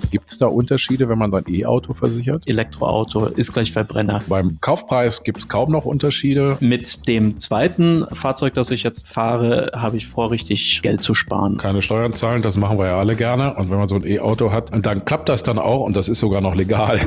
Gibt es da Unterschiede, wenn man sein E-Auto versichert? Elektroauto ist gleich Verbrenner. Beim Kaufpreis gibt es kaum noch Unterschiede. Mit dem zweiten Fahrzeug, das ich jetzt fahre, habe ich vor, richtig Geld zu sparen. Keine Steuern zahlen, das machen wir ja alle gerne. Und wenn man so ein E-Auto hat, dann klappt das dann auch und das ist sogar noch legal.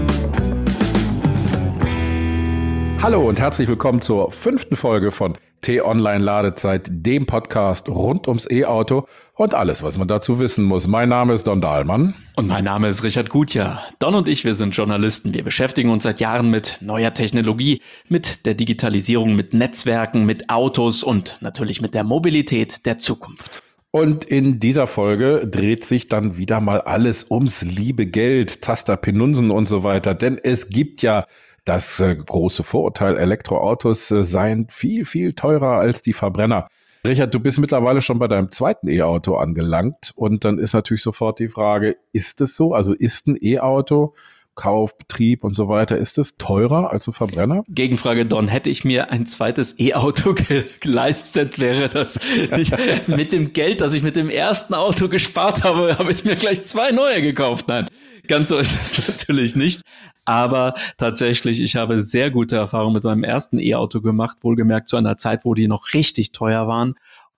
Hallo und herzlich willkommen zur 5. Folge von T-Online Ladezeit, dem Podcast rund ums E-Auto und alles, was man dazu wissen muss. Mein Name ist Don Dahlmann. Und mein Name ist Richard Gutjahr. Don und ich, wir sind Journalisten. Wir beschäftigen uns seit Jahren mit neuer Technologie, mit der Digitalisierung, mit Netzwerken, mit Autos und natürlich mit der Mobilität der Zukunft. Und in dieser Folge dreht sich dann wieder mal alles ums liebe Geld, Zaster, Penunsen und so weiter. Denn es gibt ja das große Vorurteil, Elektroautos seien viel, viel teurer als die Verbrenner. Richard, du bist mittlerweile schon bei deinem zweiten E-Auto angelangt und dann ist natürlich sofort die Frage, ist es so? Also ist ein E-Auto, Kauf, Betrieb und so weiter, ist es teurer als ein Verbrenner? Gegenfrage, Don, hätte ich mir ein zweites E-Auto geleistet, wäre das nicht mit dem Geld, das ich mit dem ersten Auto gespart habe, habe ich mir gleich 2 neue gekauft. Nein, ganz so ist es natürlich nicht. Aber tatsächlich, ich habe sehr gute Erfahrungen mit meinem ersten E-Auto gemacht, wohlgemerkt zu einer Zeit, wo die noch richtig teuer waren.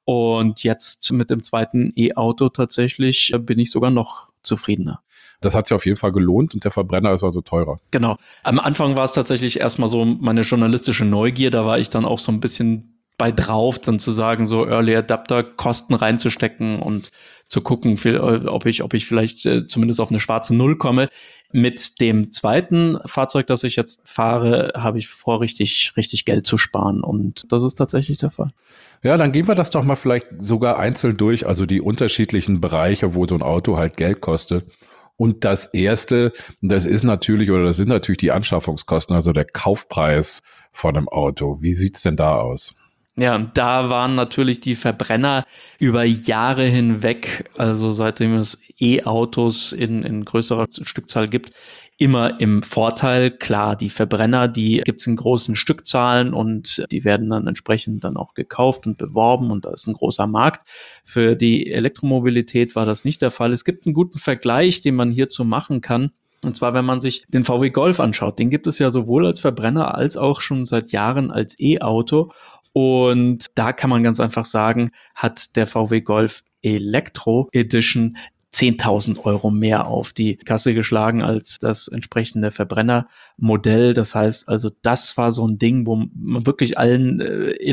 Und jetzt mit dem zweiten E-Auto tatsächlich bin ich sogar noch zufriedener. Das hat sich auf jeden Fall gelohnt und der Verbrenner ist also teurer. Genau. Am Anfang war es tatsächlich erstmal so meine journalistische Neugier. Da war ich dann auch so ein bisschen bei drauf, dann zu sagen, so Early Adapter Kosten reinzustecken und zu gucken, ob ich vielleicht zumindest auf eine schwarze Null komme. Mit dem zweiten Fahrzeug, das ich jetzt fahre, habe ich vor, richtig Geld zu sparen. Und das ist tatsächlich der Fall. Ja, dann gehen wir das doch mal vielleicht sogar einzeln durch, also die unterschiedlichen Bereiche, wo so ein Auto halt Geld kostet. Und das erste, das sind natürlich die Anschaffungskosten, also der Kaufpreis von einem Auto. Wie sieht's denn da aus? Ja, da waren natürlich die Verbrenner über Jahre hinweg, also seitdem es E-Autos in größerer Stückzahl gibt, immer im Vorteil. Klar, die Verbrenner, die gibt's in großen Stückzahlen und die werden dann entsprechend dann auch gekauft und beworben und da ist ein großer Markt. Für die Elektromobilität war das nicht der Fall. Es gibt einen guten Vergleich, den man hierzu machen kann. Und zwar, wenn man sich den VW Golf anschaut, den gibt es ja sowohl als Verbrenner als auch schon seit Jahren als E-Auto. Und da kann man ganz einfach sagen, hat der VW Golf Elektro Edition 10.000 € mehr auf die Kasse geschlagen als das entsprechende Verbrennermodell. Das heißt also, das war so ein Ding, wo man wirklich allen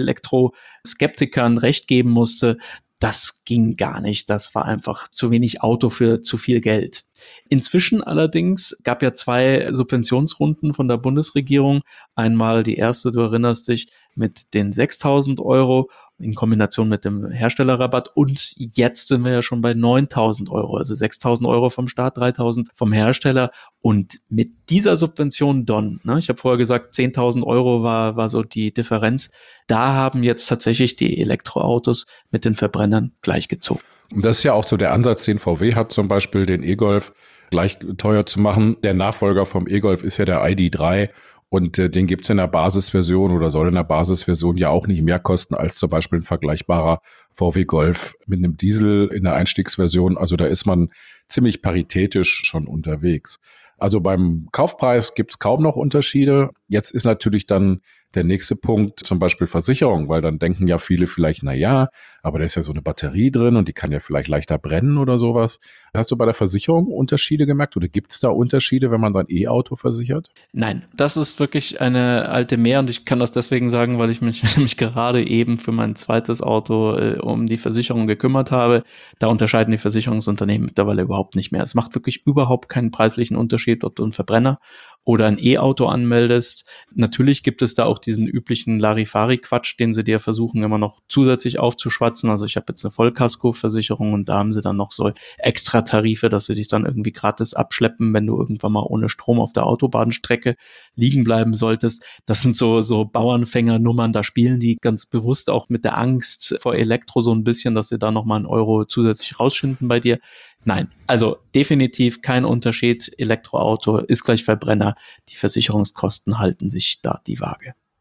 Elektroskeptikern recht geben musste. Das ging gar nicht. Das war einfach zu wenig Auto für zu viel Geld. Inzwischen allerdings gab ja 2 Subventionsrunden von der Bundesregierung. Einmal die erste, du erinnerst dich, mit den 6.000 € in Kombination mit dem Herstellerrabatt und jetzt sind wir ja schon bei 9.000 €, also 6.000 € vom Staat, 3.000 vom Hersteller und mit dieser Subvention, Don, ich habe vorher gesagt, 10.000 € war so die Differenz, da haben jetzt tatsächlich die Elektroautos mit den Verbrennern gleichgezogen. Und das ist ja auch so der Ansatz, den VW hat, zum Beispiel den E-Golf gleich teuer zu machen. Der Nachfolger vom E-Golf ist ja der ID.3 und den gibt's in der Basisversion oder soll in der Basisversion ja auch nicht mehr kosten als zum Beispiel ein vergleichbarer VW Golf mit einem Diesel in der Einstiegsversion. Also da ist man ziemlich paritätisch schon unterwegs. Also beim Kaufpreis gibt's kaum noch Unterschiede. Jetzt ist natürlich dann der nächste Punkt zum Beispiel Versicherung, weil dann denken ja viele vielleicht, na ja, aber da ist ja so eine Batterie drin und die kann ja vielleicht leichter brennen oder sowas. Hast du bei der Versicherung Unterschiede gemerkt oder gibt's da Unterschiede, wenn man sein E-Auto versichert? Nein, das ist wirklich eine alte Mär und ich kann das deswegen sagen, weil ich mich nämlich gerade eben für mein zweites Auto um die Versicherung gekümmert habe. Da unterscheiden die Versicherungsunternehmen mittlerweile überhaupt nicht mehr. Es macht wirklich überhaupt keinen preislichen Unterschied, ob du einen Verbrenner oder ein E-Auto anmeldest. Natürlich gibt es da auch diesen üblichen Larifari-Quatsch, den sie dir versuchen immer noch zusätzlich aufzuschwatzen. Also ich habe jetzt eine Vollkaskoversicherung und da haben sie dann noch so extra Tarife, dass sie dich dann irgendwie gratis abschleppen, wenn du irgendwann mal ohne Strom auf der Autobahnstrecke liegen bleiben solltest. Das sind so Bauernfängernummern, da spielen die ganz bewusst auch mit der Angst vor Elektro so ein bisschen, dass sie da nochmal einen Euro zusätzlich rausschinden bei dir. Nein, also definitiv kein Unterschied. Elektroauto ist gleich Verbrenner. Die Versicherungskosten halten sich da die Waage.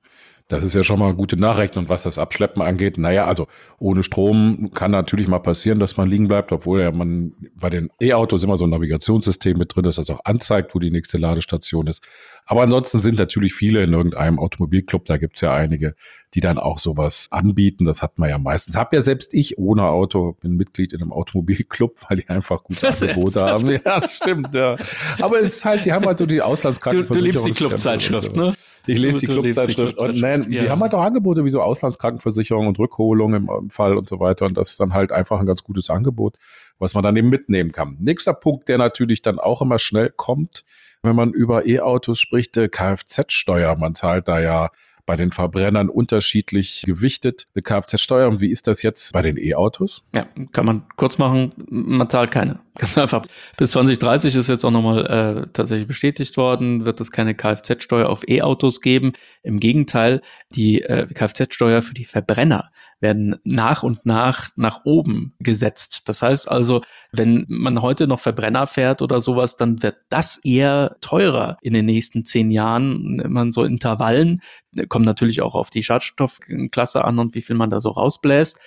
Das ist ja schon mal eine gute Nachricht. Und was das Abschleppen angeht, naja, also ohne Strom kann natürlich mal passieren, dass man liegen bleibt, obwohl ja man bei den E-Autos immer so ein Navigationssystem mit drin ist, das auch anzeigt, wo die nächste Ladestation ist. Aber ansonsten sind natürlich viele in irgendeinem Automobilclub, da gibt's ja einige, die dann auch sowas anbieten. Das hat man ja meistens. Hab ja selbst ich ohne Auto, bin Mitglied in einem Automobilclub, weil die einfach gute Angebote haben. Ja, das stimmt, ja. Aber es ist halt, die haben halt so die Auslandskrankenversicherung. Du liebst die Clubzeitschrift, ne? Ich lese die Clubzeitschrift und nein, die haben halt auch Angebote wie so Auslandskrankenversicherung und Rückholung im Fall und so weiter. Und das ist dann halt einfach ein ganz gutes Angebot, was man dann eben mitnehmen kann. Nächster Punkt, der natürlich dann auch immer schnell kommt, wenn man über E-Autos spricht, Kfz-Steuer. Man zahlt da ja bei den Verbrennern unterschiedlich gewichtet eine Kfz-Steuer. Und wie ist das jetzt bei den E-Autos? Ja, kann man kurz machen, man zahlt keine. Ganz einfach. Bis 2030 ist jetzt auch nochmal tatsächlich bestätigt worden, wird es keine Kfz-Steuer auf E-Autos geben. Im Gegenteil, die Kfz-Steuer für die Verbrenner werden nach und nach oben gesetzt. Das heißt also, wenn man heute noch Verbrenner fährt oder sowas, dann wird das eher teurer in den nächsten 10 Jahren. Immer in so Intervallen. Kommt natürlich auch auf die Schadstoffklasse an und wie viel man da so rausbläst.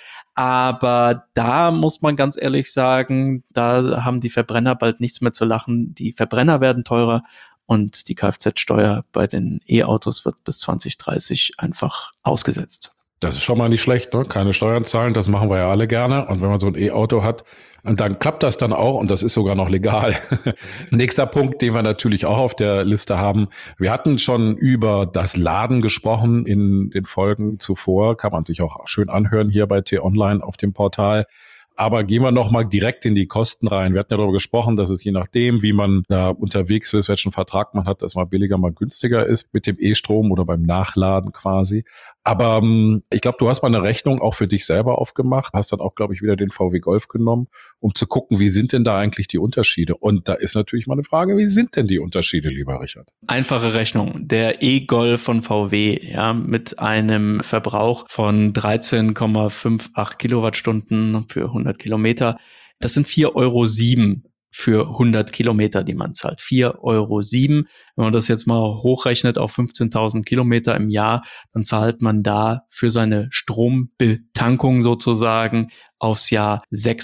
Aber da muss man ganz ehrlich sagen, da haben die Verbrenner bald nichts mehr zu lachen. Die Verbrenner werden teurer und die Kfz-Steuer bei den E-Autos wird bis 2030 einfach ausgesetzt. Das ist schon mal nicht schlecht, ne? Keine Steuern zahlen, das machen wir ja alle gerne. Und wenn man so ein E-Auto hat, und dann klappt das dann auch und das ist sogar noch legal. Nächster Punkt, den wir natürlich auch auf der Liste haben. Wir hatten schon über das Laden gesprochen in den Folgen zuvor. Kann man sich auch schön anhören hier bei T-Online auf dem Portal. Aber gehen wir noch mal direkt in die Kosten rein. Wir hatten ja darüber gesprochen, dass es je nachdem, wie man da unterwegs ist, welchen Vertrag man hat, dass mal billiger, mal günstiger ist mit dem E-Strom oder beim Nachladen quasi. Aber ich glaube, du hast mal eine Rechnung auch für dich selber aufgemacht, hast dann auch, glaube ich, wieder den VW Golf genommen, um zu gucken, wie sind denn da eigentlich die Unterschiede? Und da ist natürlich mal eine Frage, wie sind denn die Unterschiede, lieber Richard? Einfache Rechnung. Der E-Golf von VW, ja, mit einem Verbrauch von 13,58 Kilowattstunden für 100 Kilometer. Das sind 4,07 € für 100 Kilometer, die man zahlt. 4,07 €. Wenn man das jetzt mal hochrechnet auf 15.000 Kilometer im Jahr, dann zahlt man da für seine Strombetankung sozusagen aufs Jahr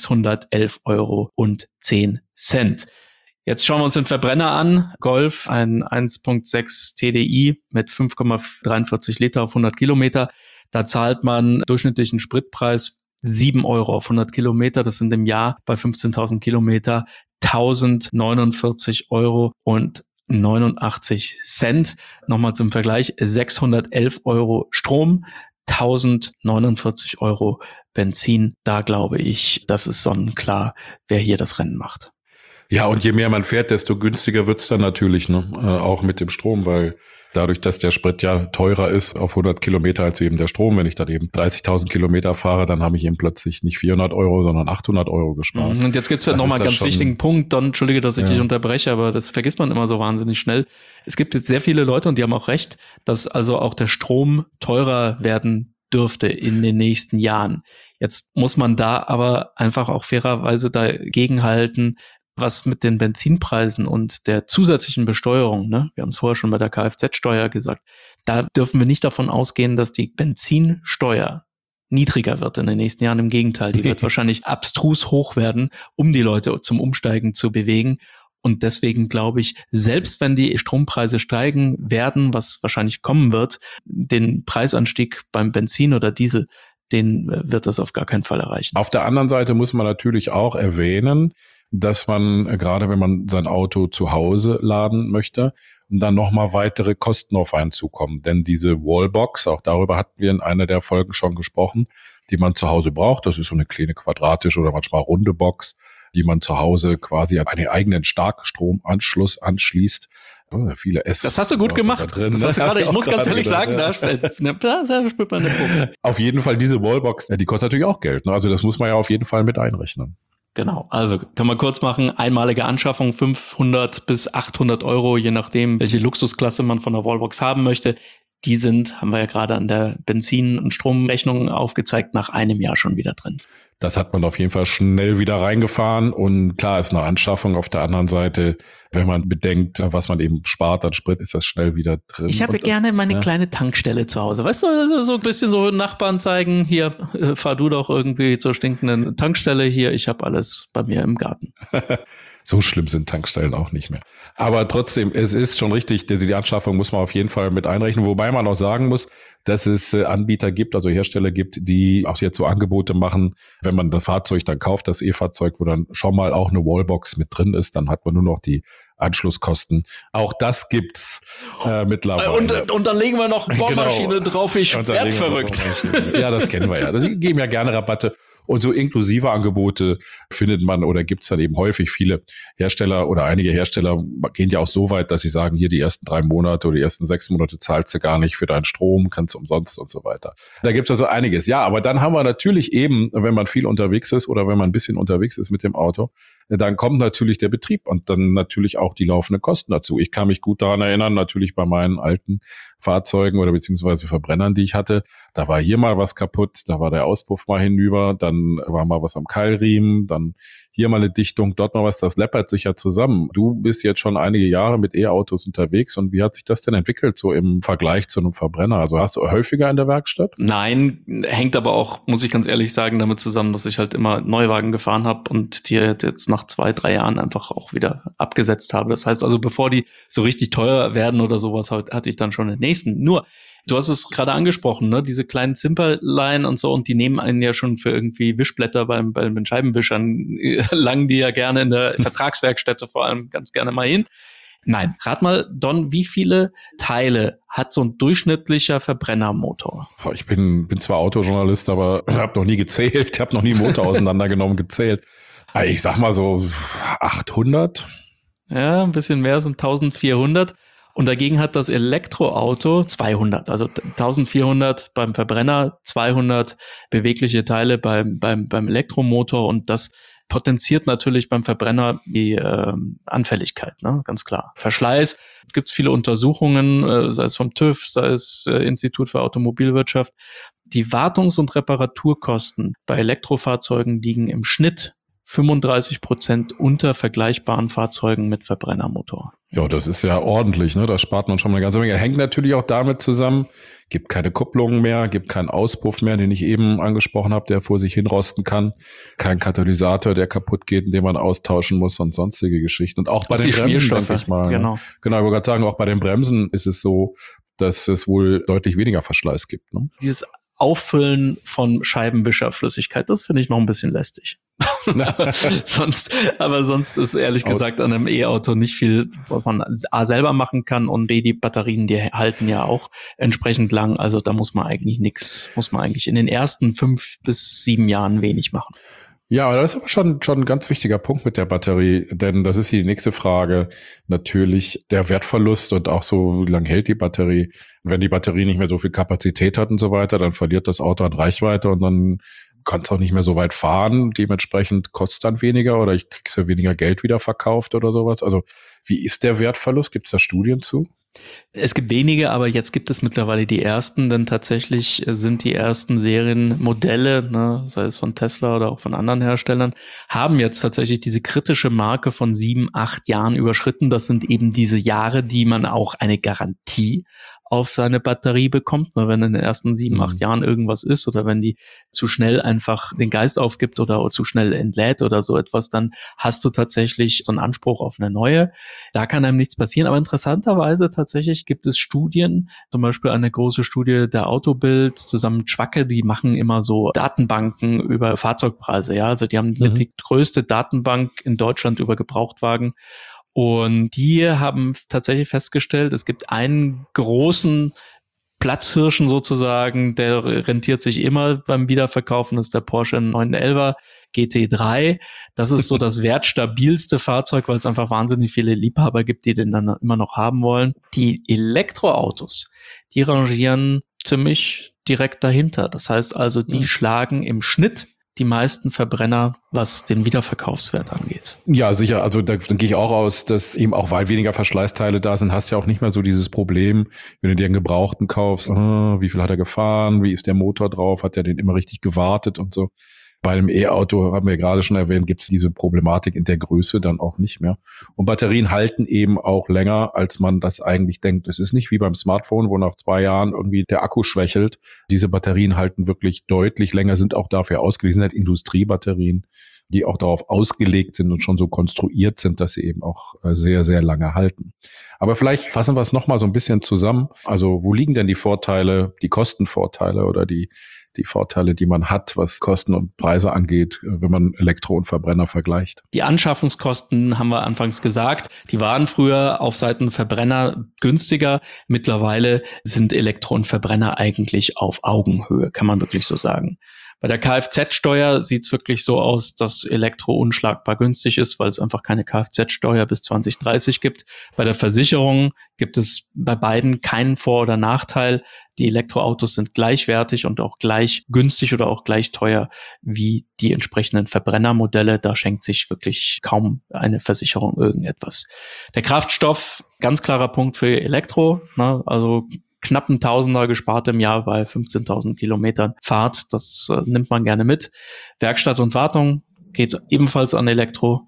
611,10 €. Jetzt schauen wir uns den Verbrenner an. Golf, ein 1,6 TDI mit 5,43 Liter auf 100 Kilometer. Da zahlt man durchschnittlichen Spritpreis 7 € auf 100 Kilometer. Das sind im Jahr bei 15.000 Kilometer 1.049,89 €. Nochmal zum Vergleich, 611 € Strom, 1.049 € Benzin. Da glaube ich, das ist sonnenklar, wer hier das Rennen macht. Ja, und je mehr man fährt, desto günstiger wird's dann natürlich, ne? Auch mit dem Strom, weil dadurch, dass der Sprit ja teurer ist auf 100 Kilometer als eben der Strom, wenn ich dann eben 30.000 Kilometer fahre, dann habe ich eben plötzlich nicht 400 €, sondern 800 € gespart. Und jetzt gibt's ja nochmal einen ganz wichtigen Punkt, Don, entschuldige, dass ich dich unterbreche, aber das vergisst man immer so wahnsinnig schnell. Es gibt jetzt sehr viele Leute, und die haben auch recht, dass also auch der Strom teurer werden dürfte in den nächsten Jahren. Jetzt muss man da aber einfach auch fairerweise dagegen halten, was mit den Benzinpreisen und der zusätzlichen Besteuerung, ne? Wir haben es vorher schon bei der Kfz-Steuer gesagt, da dürfen wir nicht davon ausgehen, dass die Benzinsteuer niedriger wird in den nächsten Jahren. Im Gegenteil, die wird wahrscheinlich abstrus hoch werden, um die Leute zum Umsteigen zu bewegen. Und deswegen glaube ich, selbst wenn die Strompreise steigen werden, was wahrscheinlich kommen wird, den Preisanstieg beim Benzin oder Diesel, den wird das auf gar keinen Fall erreichen. Auf der anderen Seite muss man natürlich auch erwähnen, dass man, gerade wenn man sein Auto zu Hause laden möchte, dann nochmal weitere Kosten auf einen zukommen. Denn diese Wallbox, auch darüber hatten wir in einer der Folgen schon gesprochen, die man zu Hause braucht. Das ist so eine kleine quadratische oder manchmal runde Box, die man zu Hause quasi an einen eigenen Starkstromanschluss anschließt. Oh, viele S. Das hast du gut gemacht. Das hast du gerade, ich muss ganz ehrlich sagen, da spürt man eine Probe. Auf jeden Fall diese Wallbox, die kostet natürlich auch Geld. Ne? Also das muss man ja auf jeden Fall mit einrechnen. Genau, also kann man kurz machen, einmalige Anschaffung 500 bis 800 €, je nachdem, welche Luxusklasse man von der Wallbox haben möchte. Die sind, haben wir ja gerade an der Benzin- und Stromrechnung aufgezeigt, nach einem Jahr schon wieder drin. Das hat man auf jeden Fall schnell wieder reingefahren und klar ist eine Anschaffung. Auf der anderen Seite, wenn man bedenkt, was man eben spart an Sprit, ist das schnell wieder drin. Ich habe ja gerne meine kleine Tankstelle zu Hause. Weißt du, so ein bisschen so Nachbarn zeigen, hier, fahr du doch irgendwie zur stinkenden Tankstelle, hier, ich habe alles bei mir im Garten. So schlimm sind Tankstellen auch nicht mehr. Aber trotzdem, es ist schon richtig, die Anschaffung muss man auf jeden Fall mit einrechnen. Wobei man auch sagen muss, dass es Anbieter gibt, also Hersteller gibt, die auch jetzt so Angebote machen, wenn man das Fahrzeug dann kauft, das E-Fahrzeug, wo dann schon mal auch eine Wallbox mit drin ist, dann hat man nur noch die Anschlusskosten. Auch das gibt's mittlerweile. Und dann legen wir noch Bohrmaschine drauf, ich werd verrückt. Ja, das kennen wir ja. Die geben ja gerne Rabatte. Und so inklusive Angebote findet man oder gibt's dann eben häufig. Viele Hersteller oder einige Hersteller gehen ja auch so weit, dass sie sagen, hier die ersten 3 Monate oder die ersten 6 Monate zahlst du gar nicht für deinen Strom, kannst du umsonst und so weiter. Da gibt's also einiges. Ja, aber dann haben wir natürlich eben, wenn man viel unterwegs ist oder wenn man ein bisschen unterwegs ist mit dem Auto, dann kommt natürlich der Betrieb und dann natürlich auch die laufenden Kosten dazu. Ich kann mich gut daran erinnern, natürlich bei meinen alten Fahrzeugen oder beziehungsweise Verbrennern, die ich hatte, da war hier mal was kaputt, da war der Auspuff mal hinüber, dann war mal was am Keilriemen, dann hier mal eine Dichtung, dort mal was, das läppert sich ja zusammen. Du bist jetzt schon einige Jahre mit E-Autos unterwegs und wie hat sich das denn entwickelt, so im Vergleich zu einem Verbrenner? Also hast du häufiger in der Werkstatt? Nein, hängt aber auch, muss ich ganz ehrlich sagen, damit zusammen, dass ich halt immer Neuwagen gefahren habe und die jetzt nach 2-3 Jahren einfach auch wieder abgesetzt habe. Das heißt also, bevor die so richtig teuer werden oder sowas, hatte ich dann schon den nächsten. Nur, du hast es gerade angesprochen, ne? Diese kleinen Zimperlein und so, und die nehmen einen ja schon für irgendwie Wischblätter bei den Scheibenwischern, langen die ja gerne in der Vertragswerkstätte vor allem ganz gerne mal hin. Nein, rat mal, Don, wie viele Teile hat so ein durchschnittlicher Verbrennermotor? Ich bin zwar Autojournalist, aber habe noch nie gezählt, habe noch nie einen Motor auseinandergenommen, gezählt. Ich sag mal so 800. Ja, ein bisschen mehr, sind 1400. Und dagegen hat das Elektroauto 200, also 1400 beim Verbrenner, 200 bewegliche Teile beim Elektromotor, und das potenziert natürlich beim Verbrenner die Anfälligkeit, ne? Ganz klar. Verschleiß, gibt es viele Untersuchungen, sei es vom TÜV, sei es Institut für Automobilwirtschaft. Die Wartungs- und Reparaturkosten bei Elektrofahrzeugen liegen im Schnitt 35% unter vergleichbaren Fahrzeugen mit Verbrennermotor. Ja, das ist ja ordentlich, ne? Da spart man schon mal eine ganze Menge. Hängt natürlich auch damit zusammen, gibt keine Kupplungen mehr, gibt keinen Auspuff mehr, den ich eben angesprochen habe, der vor sich hinrosten kann. Kein Katalysator, der kaputt geht, den man austauschen muss und sonstige Geschichten. Und auch bei den Bremsen, denke ich mal. Genau. Ne? Genau, ich wollte gerade sagen, auch bei den Bremsen ist es so, dass es wohl deutlich weniger Verschleiß gibt. Ne? Dieses Auffüllen von Scheibenwischerflüssigkeit, das finde ich noch ein bisschen lästig. aber sonst ist ehrlich gesagt an einem E-Auto nicht viel, was man A selber machen kann, und B, die Batterien, die halten ja auch entsprechend lang. Also da muss man eigentlich in den ersten 5 bis 7 Jahren wenig machen. Ja, aber das ist aber schon ein ganz wichtiger Punkt mit der Batterie, denn das ist die nächste Frage. Natürlich der Wertverlust und auch so, wie lange hält die Batterie? Und wenn die Batterie nicht mehr so viel Kapazität hat und so weiter, dann verliert das Auto an Reichweite und dann kann es auch nicht mehr so weit fahren. Dementsprechend kostet dann weniger oder ich krieg's für weniger Geld wieder verkauft oder sowas. Also wie ist der Wertverlust? Gibt es da Studien zu? Es gibt wenige, aber jetzt gibt es mittlerweile die ersten, denn tatsächlich sind die ersten Serienmodelle, ne, sei es von Tesla oder auch von anderen Herstellern, haben jetzt tatsächlich diese kritische Marke von 7, 8 Jahren überschritten. Das sind eben diese Jahre, die man auch eine Garantie auf seine Batterie bekommt. Wenn in den ersten 7, 8 Jahren irgendwas ist oder wenn die zu schnell einfach den Geist aufgibt oder zu schnell entlädt oder so etwas, dann hast du tatsächlich so einen Anspruch auf eine neue. Da kann einem nichts passieren. Aber interessanterweise tatsächlich gibt es Studien, zum Beispiel eine große Studie der Autobild zusammen mit Schwacke, die machen immer so Datenbanken über Fahrzeugpreise. Ja, also die haben die größte Datenbank in Deutschland über Gebrauchtwagen. Und die haben tatsächlich festgestellt, es gibt einen großen Platzhirschen sozusagen, der rentiert sich immer beim Wiederverkaufen, das ist der Porsche 911er GT3. Das ist so das wertstabilste Fahrzeug, weil es einfach wahnsinnig viele Liebhaber gibt, die den dann immer noch haben wollen. Die Elektroautos, die rangieren ziemlich direkt dahinter. Das heißt also, die schlagen im Schnitt die meisten Verbrenner, was den Wiederverkaufswert angeht. Ja, sicher. Also da gehe ich auch aus, dass eben auch, weil weniger Verschleißteile da sind, hast du ja auch nicht mehr so dieses Problem, wenn du dir einen Gebrauchten kaufst, wie viel hat er gefahren, wie ist der Motor drauf, hat er den immer richtig gewartet und so. Bei einem E-Auto, haben wir gerade schon erwähnt, gibt es diese Problematik in der Größe dann auch nicht mehr. Und Batterien halten eben auch länger, als man das eigentlich denkt. Es ist nicht wie beim Smartphone, wo nach 2 Jahren irgendwie der Akku schwächelt. Diese Batterien halten wirklich deutlich länger, sind auch dafür ausgelegt, sind halt Industriebatterien, die auch darauf ausgelegt sind und schon so konstruiert sind, dass sie eben auch sehr, sehr lange halten. Aber vielleicht fassen wir es nochmal so ein bisschen zusammen. Also wo liegen denn die Vorteile, die Kostenvorteile oder die Vorteile, die man hat, was Kosten und Preise angeht, wenn man Elektro- und Verbrenner vergleicht? Die Anschaffungskosten haben wir anfangs gesagt, die waren früher auf Seiten Verbrenner günstiger. Mittlerweile sind Elektro- und Verbrenner eigentlich auf Augenhöhe, kann man wirklich so sagen. Bei der Kfz-Steuer sieht es wirklich so aus, dass Elektro unschlagbar günstig ist, weil es einfach keine Kfz-Steuer bis 2030 gibt. Bei der Versicherung gibt es bei beiden keinen Vor- oder Nachteil. Die Elektroautos sind gleichwertig und auch gleich günstig oder auch gleich teuer wie die entsprechenden Verbrennermodelle. Da schenkt sich wirklich kaum eine Versicherung irgendetwas. Der Kraftstoff, ganz klarer Punkt für Elektro, ne? Also knapp ein Tausender gespart im Jahr bei 15.000 Kilometern Fahrt. Das nimmt man gerne mit. Werkstatt und Wartung geht ebenfalls an Elektro,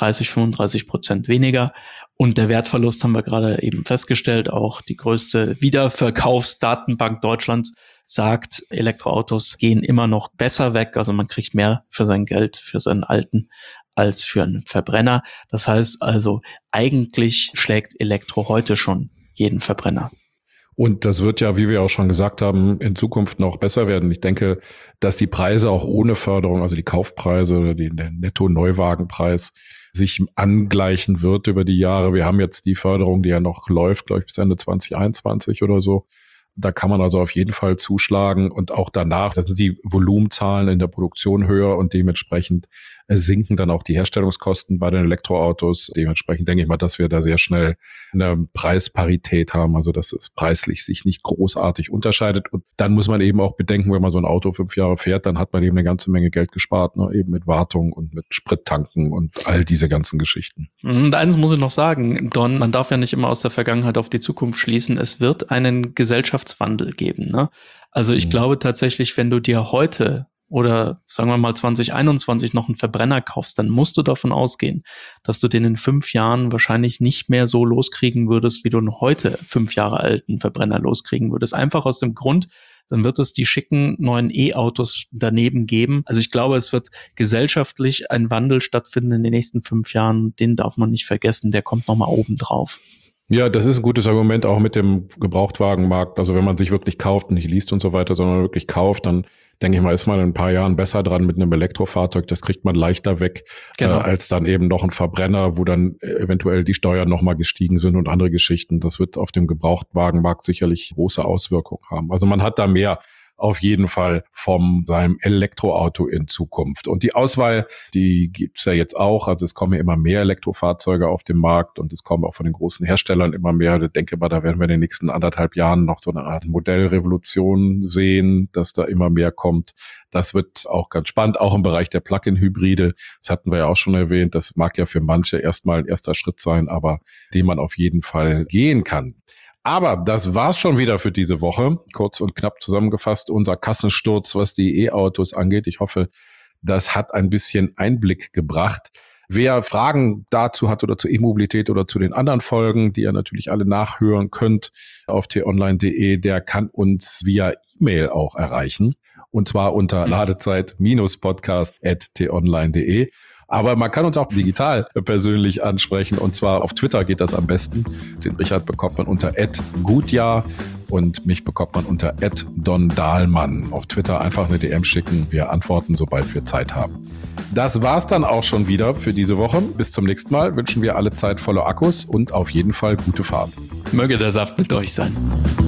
30-35% weniger. Und der Wertverlust haben wir gerade eben festgestellt. Auch die größte Wiederverkaufsdatenbank Deutschlands sagt, Elektroautos gehen immer noch besser weg. Also man kriegt mehr für sein Geld, für seinen alten, als für einen Verbrenner. Das heißt also, eigentlich schlägt Elektro heute schon jeden Verbrenner. Und das wird ja, wie wir auch schon gesagt haben, in Zukunft noch besser werden. Ich denke, dass die Preise auch ohne Förderung, also die Kaufpreise oder der Netto-Neuwagenpreis, sich angleichen wird über die Jahre. Wir haben jetzt die Förderung, die ja noch läuft, glaube ich, bis Ende 2021 oder so. Da kann man also auf jeden Fall zuschlagen und auch danach, da sind die Volumenzahlen in der Produktion höher und dementsprechend sinken dann auch die Herstellungskosten bei den Elektroautos. Dementsprechend denke ich mal, dass wir da sehr schnell eine Preisparität haben, also dass es preislich sich nicht großartig unterscheidet. Und dann muss man eben auch bedenken, wenn man so ein Auto 5 Jahre fährt, dann hat man eben eine ganze Menge Geld gespart, ne? Eben mit Wartung und mit Sprittanken und all diese ganzen Geschichten. Und eins muss ich noch sagen, Don, man darf ja nicht immer aus der Vergangenheit auf die Zukunft schließen. Es wird einen Gesellschaftswandel geben, ne? Also ich glaube tatsächlich, wenn du dir heute oder sagen wir mal 2021 noch einen Verbrenner kaufst, dann musst du davon ausgehen, dass du den in 5 Jahren wahrscheinlich nicht mehr so loskriegen würdest, wie du einen heute 5 Jahre alten Verbrenner loskriegen würdest. Einfach aus dem Grund, dann wird es die schicken neuen E-Autos daneben geben. Also ich glaube, es wird gesellschaftlich ein Wandel stattfinden in den nächsten 5 Jahren. Den darf man nicht vergessen, der kommt nochmal oben drauf. Ja, das ist ein gutes Argument auch mit dem Gebrauchtwagenmarkt. Also wenn man sich wirklich kauft, nicht liest und so weiter, sondern wirklich kauft, dann denke ich mal, ist man in ein paar Jahren besser dran mit einem Elektrofahrzeug. Das kriegt man leichter weg, genau, als dann eben noch ein Verbrenner, wo dann eventuell die Steuern nochmal gestiegen sind und andere Geschichten. Das wird auf dem Gebrauchtwagenmarkt sicherlich große Auswirkungen haben. Also man hat da mehr auf jeden Fall von seinem Elektroauto in Zukunft. Und die Auswahl, die gibt's ja jetzt auch. Also es kommen ja immer mehr Elektrofahrzeuge auf den Markt und es kommen auch von den großen Herstellern immer mehr. Ich denke mal, da werden wir in den nächsten 1,5 Jahren noch so eine Art Modellrevolution sehen, dass da immer mehr kommt. Das wird auch ganz spannend, auch im Bereich der Plug-in-Hybride. Das hatten wir ja auch schon erwähnt. Das mag ja für manche erstmal ein erster Schritt sein, aber den man auf jeden Fall gehen kann. Aber das war's schon wieder für diese Woche. Kurz und knapp zusammengefasst, unser Kassensturz, was die E-Autos angeht. Ich hoffe, das hat ein bisschen Einblick gebracht. Wer Fragen dazu hat oder zur E-Mobilität oder zu den anderen Folgen, die ihr natürlich alle nachhören könnt auf t-online.de, der kann uns via E-Mail auch erreichen. Und zwar unter ladezeit-podcast@t-online.de. Aber man kann uns auch digital persönlich ansprechen und zwar auf Twitter geht das am besten. Den Richard bekommt man unter @gutjahr und mich bekommt man unter @dondahlmann. Auf Twitter einfach eine DM schicken. Wir antworten, sobald wir Zeit haben. Das war's dann auch schon wieder für diese Woche. Bis zum nächsten Mal wünschen wir alle Zeit voller Akkus und auf jeden Fall gute Fahrt. Möge der Saft mit euch sein.